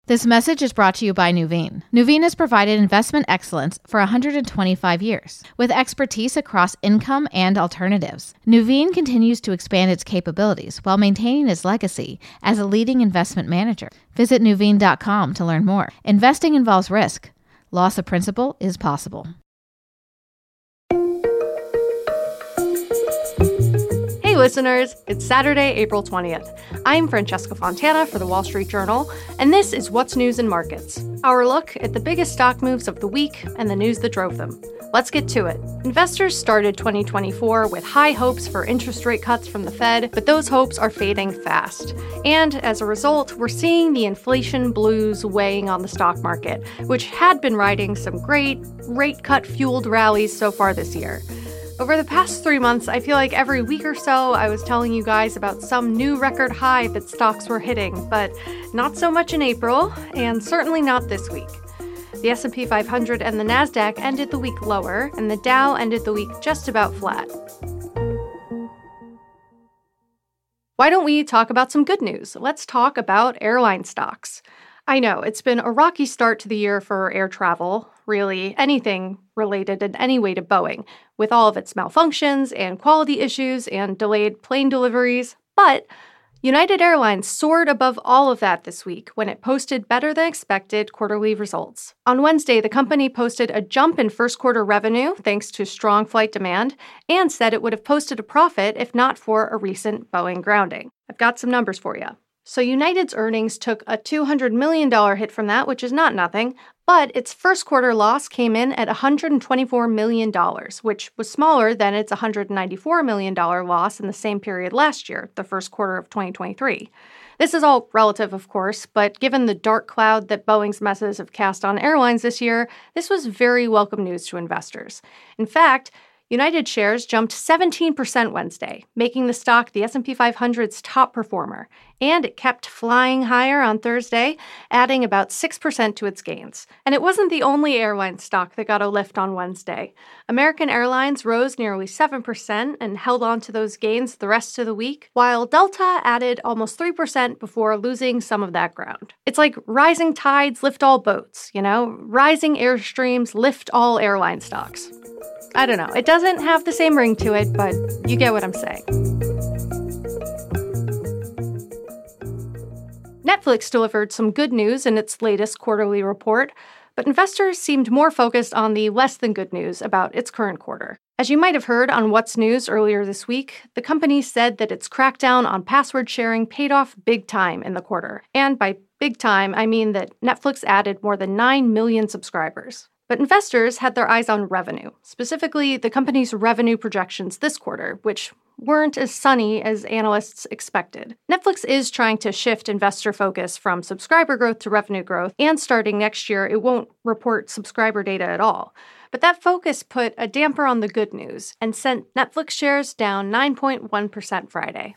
This message is brought to you by Nuveen. Nuveen has provided investment excellence for 125 years, with expertise across income and alternatives. Nuveen continues to expand its capabilities while maintaining its legacy as a leading investment manager. Visit Nuveen.com to learn more. Investing involves risk. Loss of principal is possible. Hey listeners, it's Saturday, April 20th. I'm Francesca Fontana for The Wall Street Journal, and this is What's News in Markets, our look at the biggest stock moves of the week and the news that drove them. Let's get to it. Investors started 2024 with high hopes for interest rate cuts from the Fed, but those hopes are fading fast. And as a result, we're seeing the inflation blues weighing on the stock market, which had been riding some great rate cut-fueled rallies so far this year. Over the past 3 months, I feel like every week or so, I was telling you guys about some new record high that stocks were hitting, but not so much in April, and certainly not this week. The S&P 500 and the NASDAQ ended the week lower, and the Dow ended the week just about flat. Why don't we talk about some good news? Let's talk about airline stocks. I know, it's been a rocky start to the year for air travel, really anything related in any way to Boeing, with all of its malfunctions and quality issues and delayed plane deliveries. But United Airlines soared above all of that this week when it posted better than expected quarterly results. On Wednesday, the company posted a jump in first quarter revenue thanks to strong flight demand and said it would have posted a profit if not for a recent Boeing grounding. I've got some numbers for you. So United's earnings took a $200 million hit from that, which is not nothing, but its first quarter loss came in at $124 million, which was smaller than its $194 million loss in the same period last year, the first quarter of 2023. This is all relative, of course, but given the dark cloud that Boeing's messes have cast on airlines this year, this was very welcome news to investors. In fact, United shares jumped 17% Wednesday, making the stock the S&P 500's top performer, and it kept flying higher on Thursday, adding about 6% to its gains. And it wasn't the only airline stock that got a lift on Wednesday. American Airlines rose nearly 7% and held on to those gains the rest of the week, while Delta added almost 3% before losing some of that ground. It's like rising tides lift all boats, you know? Rising airstreams lift all airline stocks. I don't know. It doesn't have the same ring to it, but you get what I'm saying. Netflix delivered some good news in its latest quarterly report, but investors seemed more focused on the less than good news about its current quarter. As you might have heard on What's News earlier this week, the company said that its crackdown on password sharing paid off big time in the quarter. And by big time, I mean that Netflix added more than 9 million subscribers. But investors had their eyes on revenue, specifically the company's revenue projections this quarter, which weren't as sunny as analysts expected. Netflix is trying to shift investor focus from subscriber growth to revenue growth, and starting next year, it won't report subscriber data at all. But that focus put a damper on the good news and sent Netflix shares down 9.1% Friday.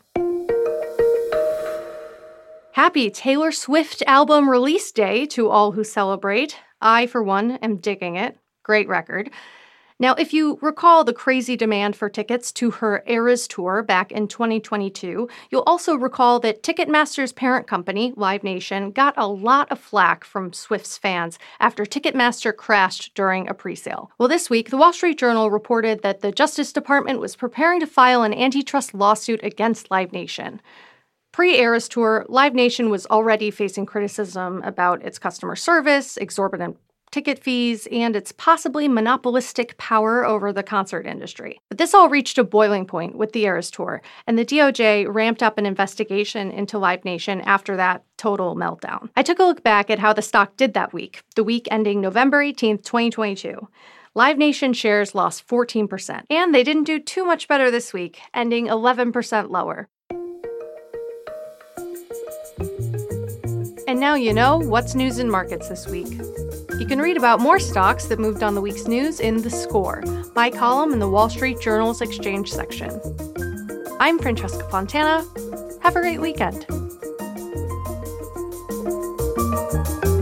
Happy Taylor Swift album release day to all who celebrate. I, for one, am digging it. Great record. Now, if you recall the crazy demand for tickets to her Eras Tour back in 2022, you'll also recall that Ticketmaster's parent company, Live Nation, got a lot of flack from Swift's fans after Ticketmaster crashed during a presale. Well, this week, the Wall Street Journal reported that the Justice Department was preparing to file an antitrust lawsuit against Live Nation. Pre-Eras Tour, Live Nation was already facing criticism about its customer service, exorbitant ticket fees, and its possibly monopolistic power over the concert industry. But this all reached a boiling point with the Eras Tour, and the DOJ ramped up an investigation into Live Nation after that total meltdown. I took a look back at how the stock did that week, the week ending November 18th, 2022. Live Nation shares lost 14%, and they didn't do too much better this week, ending 11% lower. And now you know what's news in markets this week. You can read about more stocks that moved on the week's news in The Score, my column in the Wall Street Journal's Exchange section. I'm Francesca Fontana. Have a great weekend.